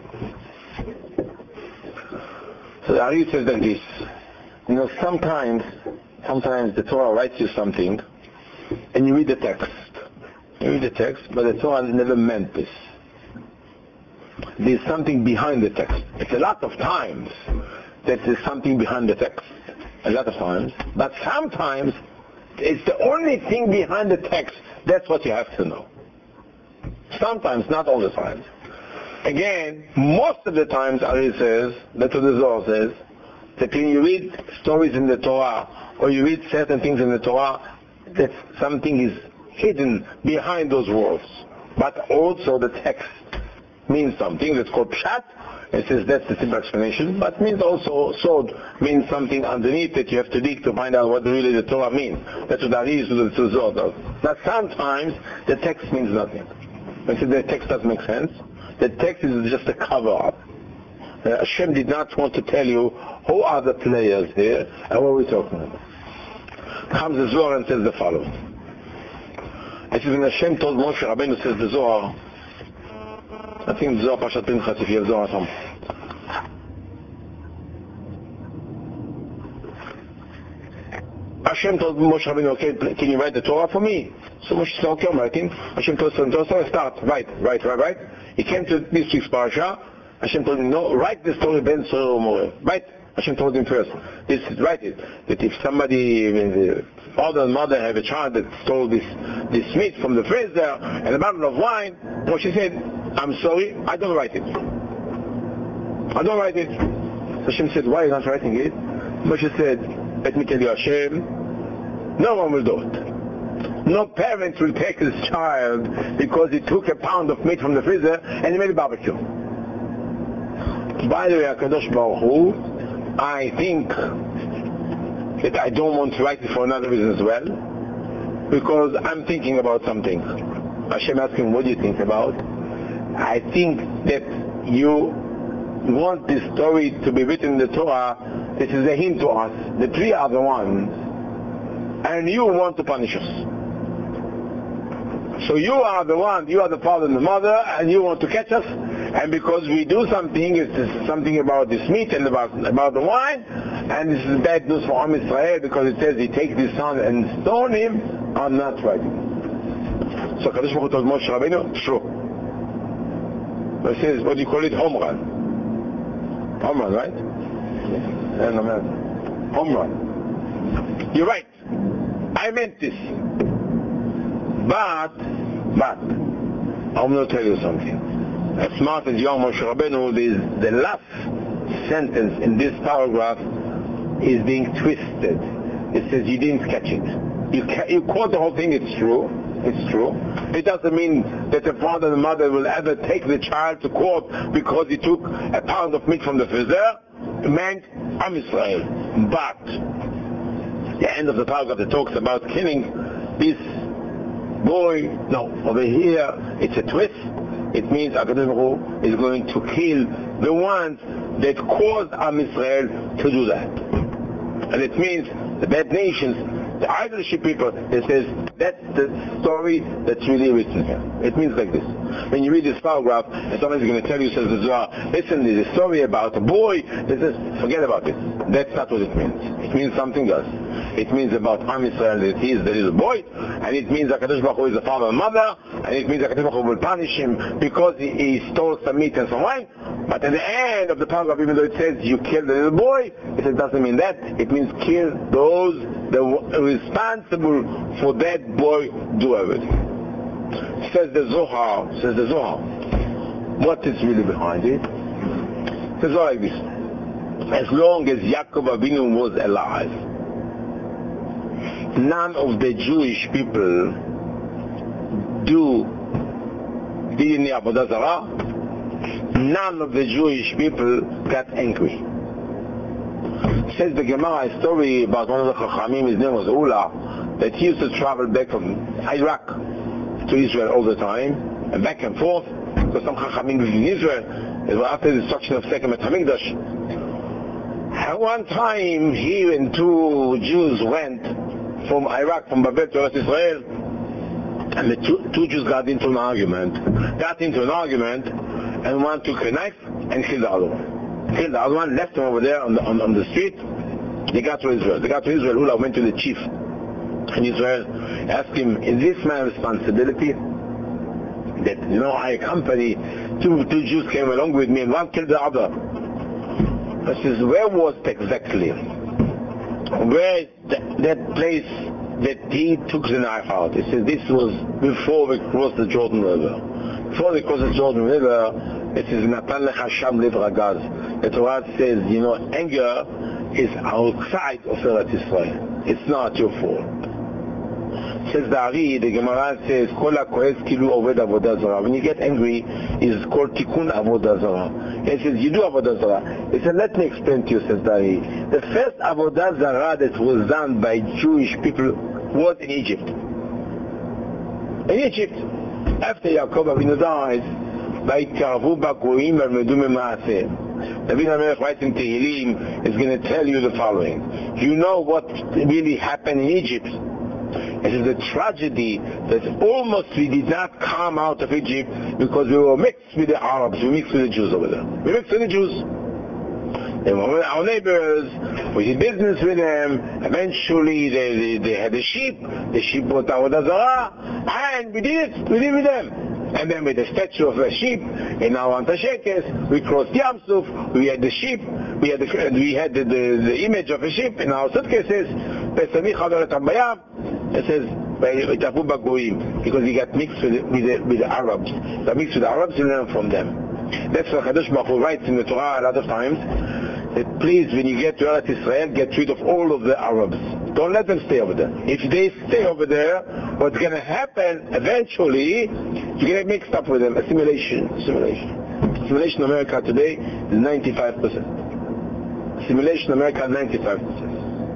So the Ari says like this. You know, sometimes, sometimes the Torah writes you something, and you read the text. You read the text, but the Torah never meant this. There's something behind the text. It's a lot of times that there's something behind the text. A lot of times. But sometimes it's the only thing behind the text. That's what you have to know. Sometimes, not all the times. Again, most of the times, Ari says, that's what the Zohar says, that when you read stories in the Torah, or you read certain things in the Torah, that something is hidden behind those words. But also the text means something that's called pshat. It says that's the simple explanation, but means also sod means something underneath that you have to dig to find out what really the Torah means. That's what Ari is to the Zohar. But sometimes the text means nothing. I said the text doesn't make sense. The text is just a cover-up. Uh, Hashem did not want to tell you who are the players here and what we're talking about. Comes the Zohar and says the following. It says when Hashem told Moshe Rabbeinu, says the Zohar, I think the Zohar Pashat Pinchas, if you have Zohar at home. Hashem told Moshe Rabbeinu, okay, can you write the Torah for me? So Moshe said, okay, I'm writing. Hashem told him, start, write, write, write, write. He came to this week's parasha. Hashem told him, no, write the story Ben Soro More. Write, Hashem told him first. This is write it. That if somebody, the father and mother have a child that stole this this meat from the freezer and a bottle of wine, Moshe said, I'm sorry, I don't write it. I don't write it. Hashem said, why are you not writing it? Moshe said, let me tell you, Hashem, no one will do it. No parent will take his child because he took a pound of meat from the freezer and he made a barbecue. By the way, HaKadosh Baruch Hu, I think that I don't want to write it for another reason as well, because I'm thinking about something. Hashem asked him, what do you think about? I think that you want this story to be written in the Torah. This is a hint to us that we are the ones, and you want to punish us. So you are the one, you are the father and the mother, and you want to catch us, and because we do something, it's something about this meat and about, about the wine, and this is bad news for Am Yisrael, because it says he takes his son and stone him. I'm not writing. So Kadosh Baruch Hu told Moshe Rabbeinu, sure. It says, what do you call it? Home run. Home run, right? Home run. You're right. I meant this. But, but, I'm going to tell you something. As smart as you are, Moshe Rabbeinu, is the last sentence in this paragraph is being twisted. It says you didn't catch it. You, ca- you quote the whole thing, it's true. It's true. It doesn't mean that the father and the mother will ever take the child to court because he took a pound of meat from the freezer. It meant Am Yisrael. But the end of the paragraph that talks about killing this boy, no, over here it's a twist. It means HaKadosh Baruch Hu is going to kill the ones that caused Am Yisrael to do that. And it means the bad nations, the idolship people. It says that's the story that's really written here. It means like this. When you read this paragraph and somebody's going to tell you, says the Zohar, listen, there's a story about a boy, this is, forget about it. That's not what it means. It means something else. It means about Am Yisrael that he is the little boy, and it means that HaKadosh Baruch Hu is the father and mother, and it means that HaKadosh Baruch Hu will punish him because he, he stole some meat and some wine. But at the end of the paragraph, even though it says you killed the little boy, it doesn't mean that. It means kill those that were responsible for that boy do everything. Says the Zohar, says the Zohar. What is really behind it? It says all like this. As long as Yaakov Avinu was alive, none of the Jewish people do did any Avodah Zarah. None of the Jewish people got angry. Says the Gemara a story about one of the Chachamim, his name was Ula, that he used to travel back from Iraq to Israel all the time, and back and forth, because some Chachamim lived in Israel. It was after the destruction of Second Bet HaMikdash. At one time, he and two Jews went from Iraq, from Babel to Eretz Israel, and the two, two Jews got into an argument. Got into an argument, and one took a knife and killed the other one. Killed the other one, left him over there on the, on, on the street. They got to Israel. They got to Israel. Ula went to the chief in Israel, asked him, is this my responsibility? That, you know, I accompany, two, two Jews came along with me and one killed the other. I says, where was it exactly? Where that, that place that he took the knife out? He says, this was before we crossed the Jordan River. Before they crossed the Jordan River, it says, Natan lecha sham lev ragaz. The Torah says, you know, anger is outside of Eretz Israel. It's not your fault. Says the Ari, the Gemara says, Kol hakohes kilu oved avodah zarah. When you get angry, it's called tikkun avodah zarah. He says, you do avodah zarah. He said, let me explain to you, says the Ari. The first avodah zarah that was done by Jewish people was in Egypt. In Egypt, after Yaakov Avinu died, vayitkarvu bagoyim v'yelmedu mima'aseh. David HaMelech writes in Tehillim, is going to tell you the following. You know what really happened in Egypt? It is a tragedy that almost we did not come out of Egypt because we were mixed with the Arabs, we mixed with the Jews over there. We mixed with the Jews. They were our neighbors, we did business with them, eventually they, they, they had a sheep, the sheep brought Avodah Zarah, and we did it, we did it with them. And then with the statue of a sheep in our Antashekes, we crossed Yam Suf, we had the sheep, we had the, we had the, the, the image of a sheep in our suitcases. It says, because he got mixed with, with, the, with the Arabs. Got mixed with the Arabs, you learn from them. That's what Kadosh Baruch Hu writes in the Torah a lot of times, that please, when you get to Eretz Israel, get rid of all of the Arabs. Don't let them stay over there. If they stay over there, what's going to happen eventually, you're going to get mixed up with them. Assimilation. Assimilation. Assimilation in America today is ninety-five percent. Assimilation in America is ninety-five percent.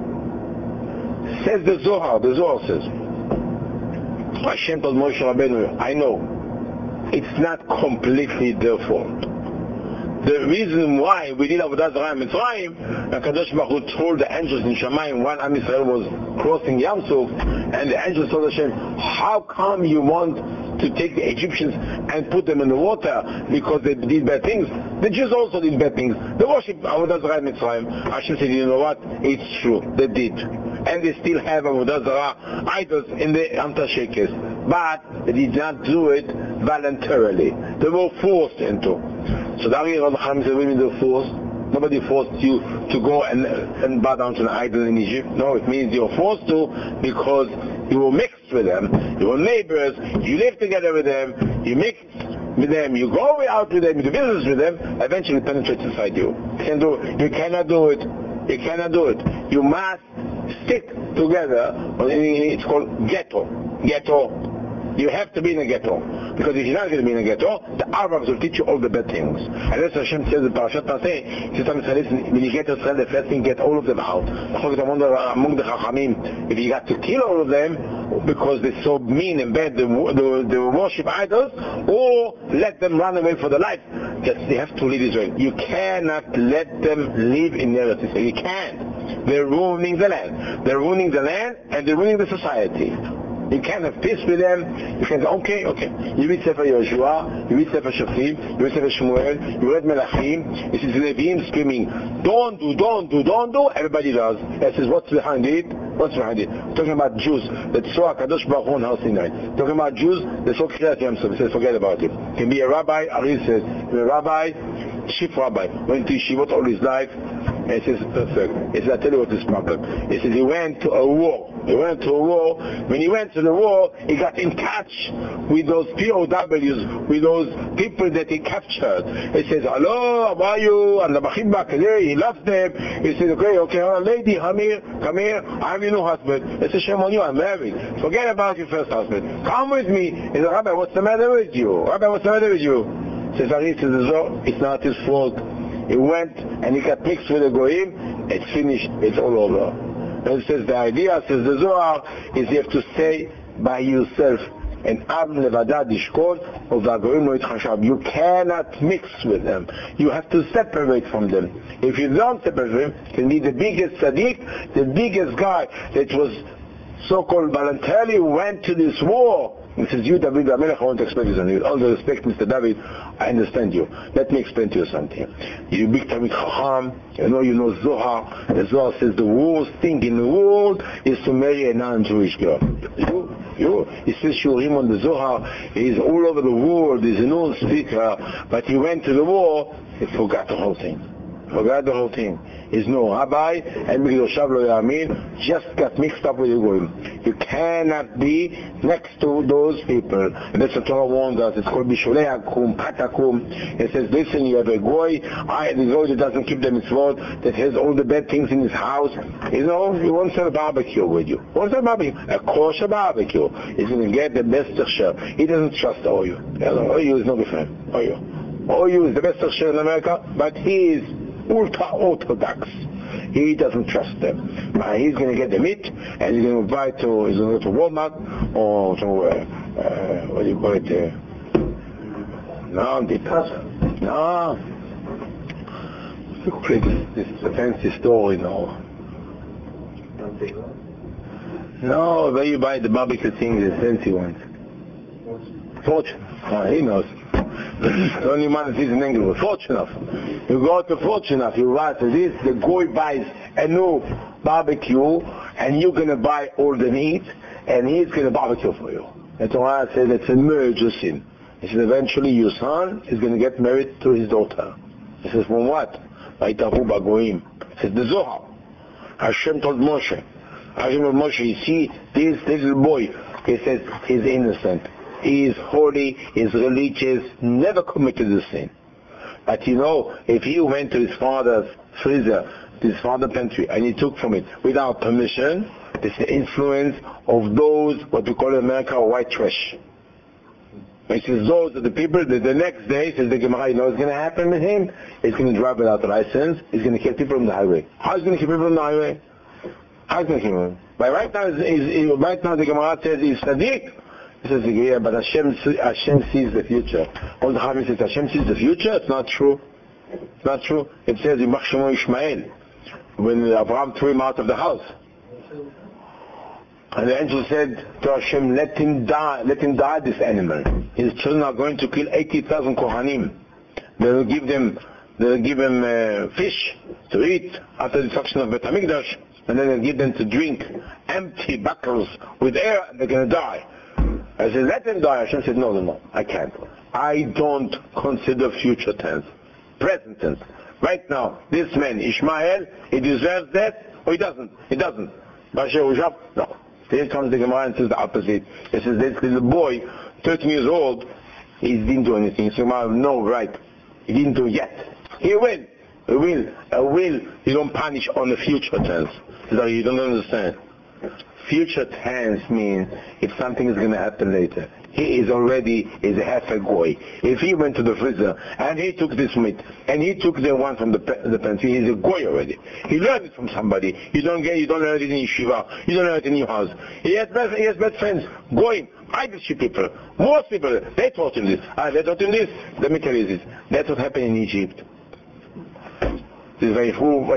Says the Zohar, the Zohar says, Hashem told Moshe Rabbeinu, I know, it's not completely their fault. The reason why we did Avodah Zarah in Mitzrayim, HaKadosh Baruch Hu told the angels in Shamayim when Am Yisrael was crossing Yam Suf, and the angels told Hashem, how come you want to take the Egyptians and put them in the water because they did bad things? The Jews also did bad things. They worship Avodah Zarah in Mitzrayim. Hashem said, you know what? It's true. They did. And they still have Avodah Zarah idols in the Antashekes. But they did not do it voluntarily. They were forced into. So the Ari Rabbi Chaim said, women are forced. Nobody forced you to go and, and bow down to an idol in Egypt. No, it means you're forced to because you were mixed with them. You were neighbors. You lived together with them. You mixed with them. You go out with them. You do business with them. Eventually it penetrates inside you. You can't do it. You cannot do it. You cannot do it. You must stick together. It's called ghetto. Ghetto. You have to be in a ghetto. Because if you're not going to be in a ghetto, the Arabs will teach you all the bad things. And that's what Hashem says in Parashat Naseh. He says, listen, when you get to Israel, the first thing, get all of them out. Among the Chachamim, if you got to kill all of them, because they're so mean and bad, they, they, they worship idols, or let them run away for their life. Yes, they have to leave Israel. You cannot let them live in Eretz Israel. You can't. They're ruining the land. They're ruining the land, and they're ruining the society. You can't have peace with them. You can say, okay, okay. You read Sefer Yoshua, you read Sefer Shoftim, you read Sefer Shmuel, you read Melachim. It is Levim screaming, don't do, don't do, don't do. Everybody does. It says, what's behind it? What's behind it? Talking about Jews that saw HaKadosh Baruch Hu on Har Sinai. Talking about Jews that saw Kriyat Yam Suf. He says, forget about it. He can be a rabbi. Ari says, a rabbi, chief rabbi, went to yeshivot all his life. And he says, perfect. He says, I tell you what his problem. He says, he went to a war. He went to a war. When he went to the war, he got in touch with those P O Ws, with those people that he captured. He says, hello, how are you? And he loves them. He says, okay, okay, oh, lady, come here, come here. I'm your new husband. He says, shame on you, I'm married. Forget about your first husband. Come with me. He says, Rabbi, what's the matter with you? Rabbi, what's the matter with you? He says, Ari, it's not his fault. He went and he got mixed with the Goyim. It's finished. It's all over. And it says the idea, says the Zohar, is you have to stay by yourself. And Am Levadad Ishkol of Goyim Lo Yitchashab. You cannot mix with them. You have to separate from them. If you don't separate from them, you can be the biggest tzaddik, the biggest guy that was so-called voluntarily went to this war. He says, you, David HaMelech, I want to explain this on you. With all the respect, Mister David, I understand you. Let me explain to you something. You big Talmid Chacham, you know you know Zohar. The Zohar says the worst thing in the world is to marry a non-Jewish girl. You, you. He says Shurim on the Zohar. He's all over the world. He's a known speaker. But he went to the war, he forgot the whole thing. Forgot the whole thing. He's no rabbi, and Mikdoshav Lo Yamin, just got mixed up with the Goyim. You cannot be next to those people. And that's what Torah warns us. It's called Bishulei Akum, Patakum. It says, listen, you have a Goy, I, the Goy that doesn't keep the mitzvot, that has all the bad things in his house. You know, he wants to have a barbecue with you. He wants to have a barbecue. A kosher barbecue. He's going to get the best share. He doesn't trust O U. O U is not a friend. O U. O U is the best share in America, but he is ultra-orthodox. He doesn't trust them. Uh, he's going to get the meat, and he's going to buy to, he's going to go to Walmart, or to, uh, uh, what do you call it? Uh, no, the no. You call it this, this fancy store, you know. No, where you buy the barbecue things, the fancy ones. Fortune. Uh, he knows. The only man that is in England. Fortunate. You go to Fortunate, you buy this, the Goy buys a new barbecue, and you're going to buy all the meat, and he's going to barbecue for you. And Torah says it's a major sin. He says, eventually your son is going to get married to his daughter. He says, from what? Vayitavu b'goyim. He says, the Zohar. Hashem told Moshe. Hashem told Moshe, you see, this little boy, he says, he's innocent. He is holy, he is religious, never committed a sin. But you know, if he went to his father's freezer, his father's pantry, and he took from it without permission, this is the influence of those, what we call in America, white trash. He says those are the people that the next day, says the Gemara, you know what's going to happen with him? He's going to drive without a license, he's going to kill people on the highway. How is he going to kill people on the highway? How is he going to kill them? But right now, he's, he's, right now the Gemara says he's Sadiq. He says, yeah, but Hashem, Hashem sees the future. All the Chachamim says, Hashem sees the future? It's not true. It's not true. It says in Machshemo Ishmael, when Abraham threw him out of the house. And the angel said to Hashem, let him die, let him die, this animal. His children are going to kill eighty thousand Kohanim. They will give them, they will give them uh, fish to eat after the destruction of Beit HaMikdash, and then they'll give them to drink empty buckles with air, and they're going to die. I said, let them die. Hashem said, no, no, no, I can't. I don't consider future tense, present tense. Right now, this man, Ishmael, he deserves death, or he doesn't? He doesn't. No. Here comes the Gemara and says the opposite. It says this little boy, thirteen years old, he didn't do anything. So no, right. He didn't do it yet. He will. He will. He will. You don't punish on the future tense. So you don't understand. Future tense means if something is going to happen later. He is already is a half a goy. If he went to the freezer and he took this meat and he took the one from the the pantry, he's a goy already. He learned it from somebody. You don't get, you don't learn it in yeshiva. You don't learn it in your house. He has best, he has best friends. Goyim, Irish people, most people, they taught him this. Ah, they taught him this. Let me tell you this. That's what happened in Egypt. This is very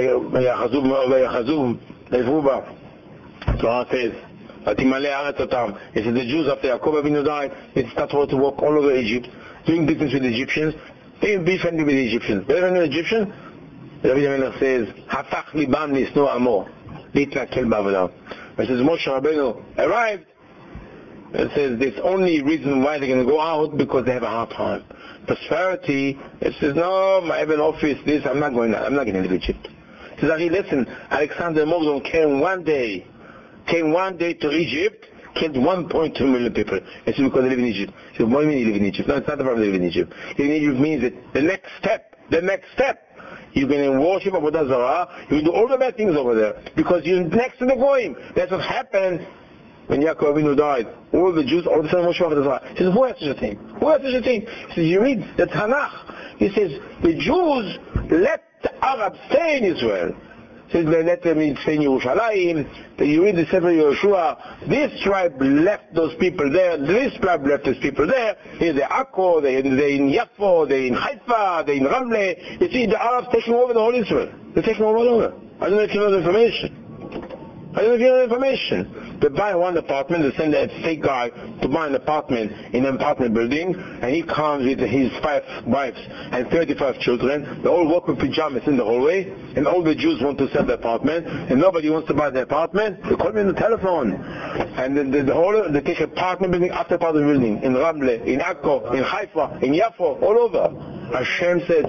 Torah says, it says the Jews after Yaakov Avinu died, they started to walk all over Egypt, doing business with the Egyptians, they be friendly with the Egyptians. But when the Egyptian, David HaMelech says, Hafach libam lisno amo, litlakel ba'avodah. It says Moshe Rabbeinu arrived, it says this only reason why they're going to go out because they have a hard time. Prosperity, it says no, I have an office, this, I'm not going, I'm not going to leave Egypt. It says, Ari, listen, Alexander Magdon came one day, came one day to Egypt, killed one point two million people. It's because they live in Egypt. He said, what do you mean you live in Egypt? No, it's not the problem they live in Egypt. Living in Egypt means that the next step, the next step, you're going to worship Avodah Zarah, you will do all the bad things over there, because you're next to the Goyim. That's what happened when Yaakov Avinu died. All the Jews, all the sudden worship Avodah Zarah. He says, who has such a thing? Who has such a thing? He says, you read the Tanakh. He says, the Jews let the Arabs stay in Israel. Says they let them stay in Yerushalayim. You read the Sefer Yehoshua. This tribe left those people there. This tribe left those people there. Here's the Akko. They're in Yafo. They're in Haifa. They're in Ramle. You see, the Arabs taking over the whole Israel. They're taking over all over. I don't know if you know the information. I don't know if you know the information. They buy one apartment, they send a fake guy to buy an apartment in an apartment building, and he comes with his five wives and thirty-five children. They all walk with pajamas in the hallway, and all the Jews want to sell the apartment, and nobody wants to buy the apartment. They call me on the telephone. And the, the, the whole, they take apartment building after apartment building, in Ramle, in Akko, in Haifa, in Yafo, all over. Hashem says,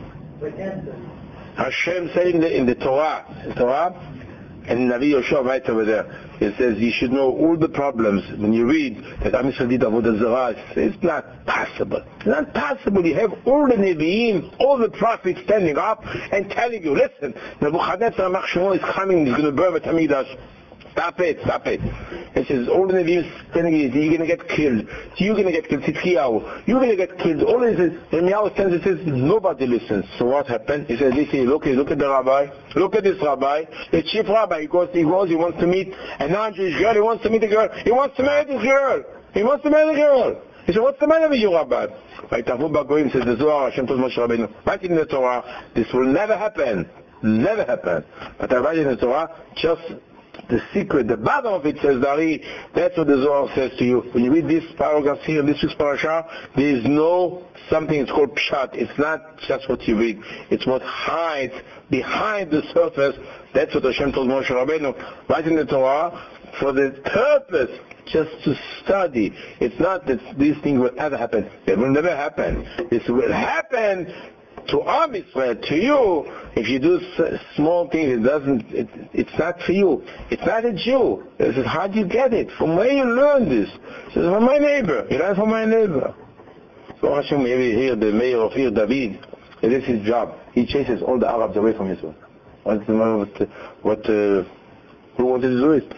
Hashem said in the, in the Torah, the Torah, and Navi Yoshua writes over there, it says you should know all the problems. When you read that Am Yisrael did Avodah Zarah, it's not possible. It's not possible. You have all the Nevi'im, all the prophets standing up and telling you, listen, Nebuchadnezzar Malach Shlomo is coming, he's going to burn Beit HaMikdash. Stop it, stop it. It says, all the Nevi'im standing here, you're going to get killed. You're going to get killed. Tzidkiyahu. You're going to get killed. All this is, Yirmiyahu stands and says, nobody listens. So what happened? He says, listen, look, look at the rabbi. Look at this rabbi. The chief rabbi, he goes, he goes, he wants to meet a non-Jewish girl. He wants to meet a girl. He wants to marry this girl. He wants to marry the girl. He said, what's the matter with you, rabbi? Vayitavu b'goyim, says the Zohar, Hashem told Moshe Rabbeinu, right in the Torah, this will never happen. Never happen. But I write in the Torah, just the secret, the bottom of it says, Dari, that's what the Zohar says to you. When you read this paragraph here in this week's parasha, there is no something, it's called pshat. It's not just what you read. It's what hides behind the surface. That's what Hashem told Moshe Rabbeinu, right in the Torah, for the purpose just to study. It's not that these things will ever happen. They will never happen. This will happen to Am Yisrael, to you. If you do s- small things, it doesn't, it, it's not for you. It's not a Jew. This is how do you get it? From where you learn this? It says, from my neighbor. You learn from my neighbor. So Hashem, maybe here the mayor of here, David, it is his job. He chases all the Arabs away from Israel. What's the matter with, what, uh, who wanted to do it?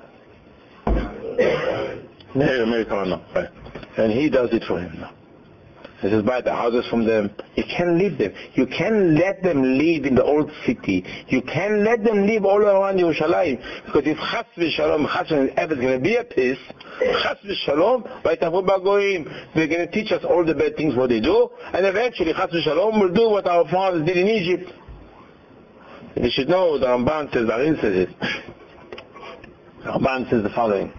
No, America, no. Right. And he does it for him now. He says, buy the houses from them. You can't leave them. You can't let them live in the old city. You can't let them live all around Yerushalayim. Because if Chas v'Shalom, Chas v'Shalom, ever is going to be a peace, Chas v'Shalom, v'yitavu b'goyim, they're going to teach us all the bad things what they do, and eventually Chas v'Shalom will do what our fathers did in Egypt. You should know, the Ramban says, the Arin says it. The Ramban says the following.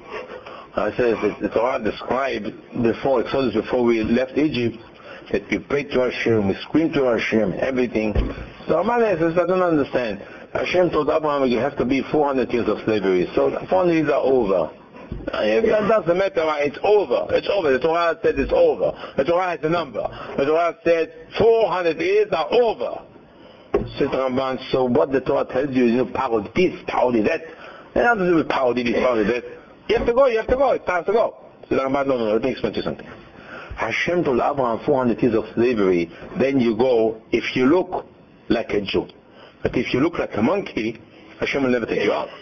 I says that the Torah described before Exodus, before we left Egypt, that we prayed to Hashem, we screamed to Hashem, everything. So Ramban says, I don't understand. Hashem told Abraham you have to be four hundred years of slavery. So four hundred years are over. It doesn't matter, it's over. It's over. The Torah said it's over. The Torah has a number. The Torah said four hundred years are over. Says Ramban, so what the Torah tells you is you parody this, parody that. And nothing to do with parody this, parody that. You have to go, you have to go, it's time to go. So the Ramban, no, no, let me explain to you something. Hashem told Abraham four hundred years of slavery, then you go if you look like a Jew. But if you look like a monkey, Hashem will never take you out.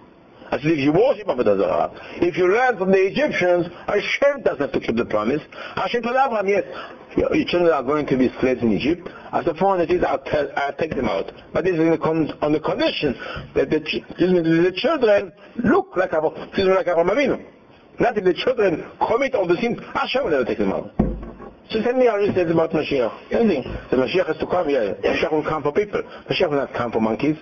I said, if you worship Avodah Zarah, if you learn from the Egyptians, Hashem doesn't have to keep the promise. Hashem told Abraham, yes, your children are going to be slaves in Egypt. After four hundred years, I'll, tell, I'll take them out. But this is in the con- on the condition that the, ch- the children look like Abraham, excuse me, like Abraham Avinu. Not if the children commit all the sins, Hashem will never take them out. So tell me how he says about Mashiach. Anything. The Mashiach has to come here. Mashiach will come for people. Mashiach will not come for monkeys.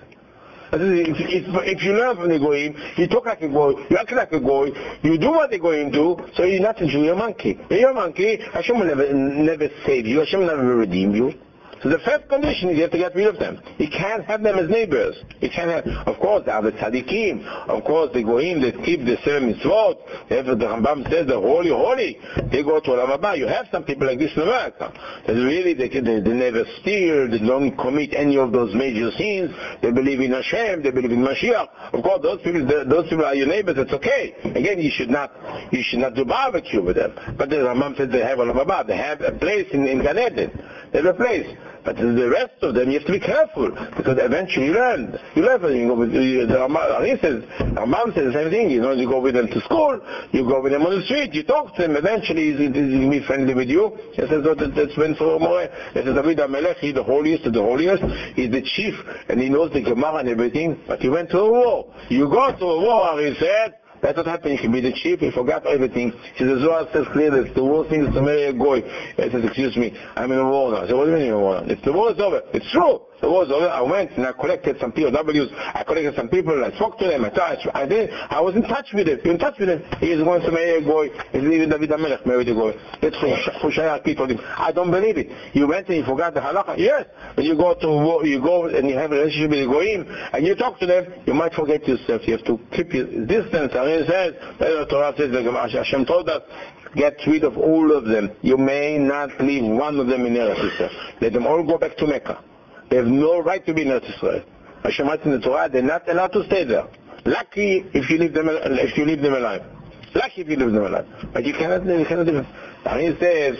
If, if, if you learn from the Goyim, you talk like a Goy, you act like a Goy, you do what the Goyim do, so you're not a Jew, you're a monkey. You're a monkey, Hashem will never, never save you, Hashem will never redeem you. So the first condition is you have to get rid of them. You can't have them as neighbors. You can't have, of course, they are the tzaddikim. Of course, the goyim that keep the seven mitzvot. The Rambam says the holy, holy. They go to Olam Haba. You have some people like this in America. That really, they, they, they never steal. They don't commit any of those major sins. They believe in Hashem. They believe in Mashiach. Of course, those people, those people are your neighbors. It's okay. Again, you should not, you should not do barbecue with them. But the Rambam says they have Olam Haba. They have a place in, in Gan Eden. They have a place. But the rest of them, you have to be careful, because eventually you learn. You learn, you go with, you, the Rambam says, Rambam says the same thing, you know, you go with them to school, you go with them on the street, you talk to them, eventually he's, he's going to be friendly with you. He says, oh, that's when for more. He says, David HaMelech, he's the holiest of the holiest, he's the chief, and he knows the Gemara and everything, but he went to a war. You go to a war, he said, that's what happened. He can be the chief. He forgot everything. He says, the Zohar says clearly, it's the worst thing is to marry a goy. He says, excuse me, I'm in a war now. I said, what do you mean you're in a war now? It's the war is over. It's true. The war is over. I went and I collected some P O Ws. I collected some people. I spoke to them. I touched. I did. I was in touch with them. You're in touch with them. He is going to marry a goy. He's leaving David HaMelech married a goy. That's Hushai Arki told him. I don't believe it. You went and you forgot the halakha. Yes. When you go to war, you go and you have a relationship with the goyim and you talk to them, you might forget yourself. You have to keep your distance. And he says, the Torah says, Hashem told us, get rid of all of them. You may not leave one of them in Eretz Yisrael. Let them all go back to Mecca. They have no right to be in Eretz Yisrael. Hashem writes in the Torah, they're not allowed to stay there. Lucky if you leave them, if you leave them alive. Lucky if you leave them alive. But you cannot, you cannot leave them. And he says,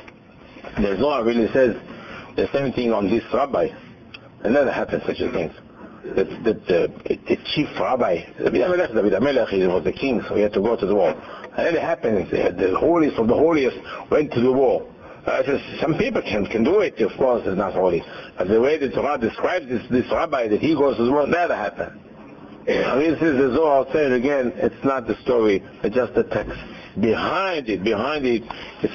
there's no, really says the same thing on this rabbi. It never happened such a thing. That, that uh, the chief rabbi, David HaMelech, David HaMelech, he was the king, so he had to go to the war. And it happened, the holiest of the holiest went to the war. Uh, says, some people can, can do it, of course, it's not holy. But the way the Torah describes this, this rabbi, that he goes to the war, never happened. And this is the Zohar, I'll say it again, it's not the story, it's just the text. Behind it, behind it, it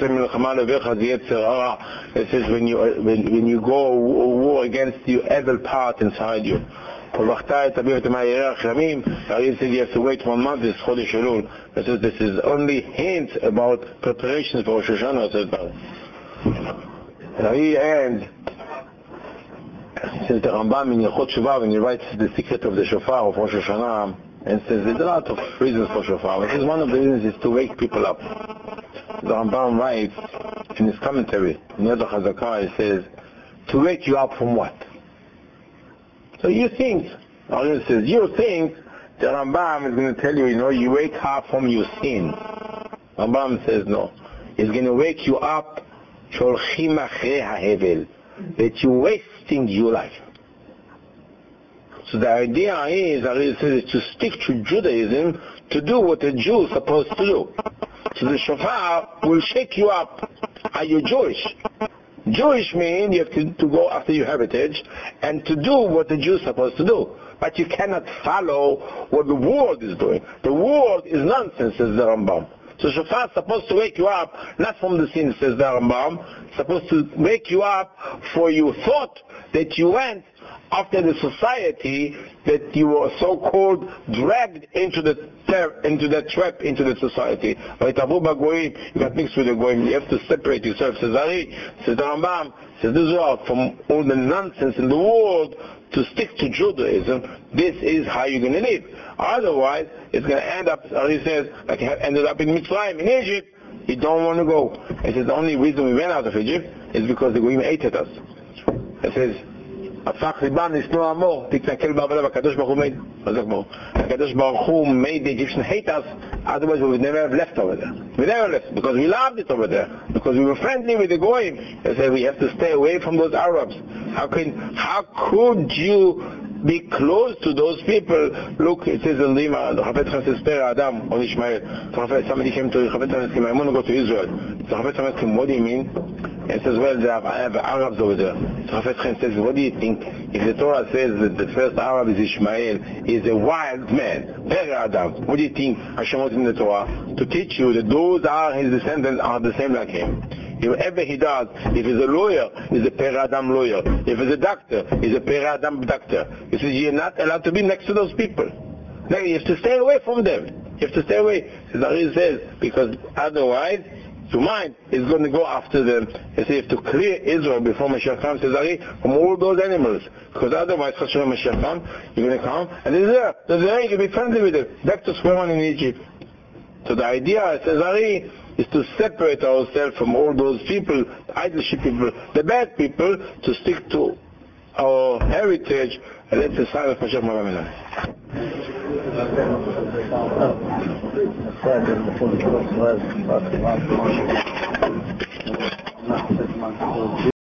says when you, when, when you go war against the evil part inside you. He said you have to wait one month, it's Chodesh Elul. This is, this is only hint about preparations for Rosh Hashanah. And he ends, since the Rambam in Yechot Shuvah, when he writes the secret of the shofar of Rosh Hashanah, And says there's a lot of reasons for shofar. But this one of the reasons is to wake people up. The Rambam writes in his commentary, in Yad HaChazakah, he says, to wake you up from what? So you think, Ariel says, you think the Rambam is going to tell you, you know, you wake up from your sin. Rambam says no. He's going to wake you up, that you're wasting your life. So the idea is, Ariel says, is to stick to Judaism, to do what a Jew is supposed to do. So the shofar will shake you up. Are you Jewish? Jewish means you have to, to go after your heritage and to do what the Jew is supposed to do. But you cannot follow what the world is doing. The world is nonsense, says the Rambam. So shofar is supposed to wake you up, not from the sin, says the Rambam. It's supposed to wake you up for your thought that you went after the society, that you were so-called dragged into the ter- into that trap, into the society. Right? You got mixed with the goyim. You have to separate yourself. Says Ari, says the Rambam, says this is from all the nonsense in the world. To stick to Judaism, this is how you're going to live. Otherwise, it's going to end up, as he says, like it ended up in Mitzrayim, in Egypt. You don't want to go. He says the only reason we went out of Egypt is because the goyim hated us. He says, הפך ליבם לשנוא עמו, תתנכל בעבודה, והקדוש ברוך הוא made, הקדוש ברוך הוא made the Egyptians hate us, otherwise we would never have left over there. We never left, because we loved it over there, because we were friendly with the goyim. They said we have to stay away from those Arabs. How can, how could you be close to those people? Look, it says in Lima, the Chafetz Chaim says, Pera Adam, on Ishmael. Somebody came to Chafetz Chaim and said, I want to go to Israel. So Chafetz Chaim said, what do you mean? And says, well, there are, I have Arabs over there. So Chafetz Chaim says, what do you think? If the Torah says that the first Arab is Ishmael, is a wild man, Pera Adam, what do you think Hashem wants in the Torah? To teach you that those are his descendants are the same like him. Whatever he does, if he's a lawyer, he's a Per Adam lawyer. If he's a doctor, he's a Per Adam doctor. He says you're not allowed to be next to those people. No, you have to stay away from them. You have to stay away. As Ari says, because otherwise, your mind is going to go after them. He says you have to clear Israel before Mashiach comes, says Ari, from all those animals. Because otherwise, Mashiach comes, you're going to come, and he's there. So there you can be friendly with them. Back to square one in Egypt. So the idea, says Ari, is to separate ourselves from all those people, the idolship people, the bad people, to stick to our heritage, and that's the sign of Mashiach Ma'amina.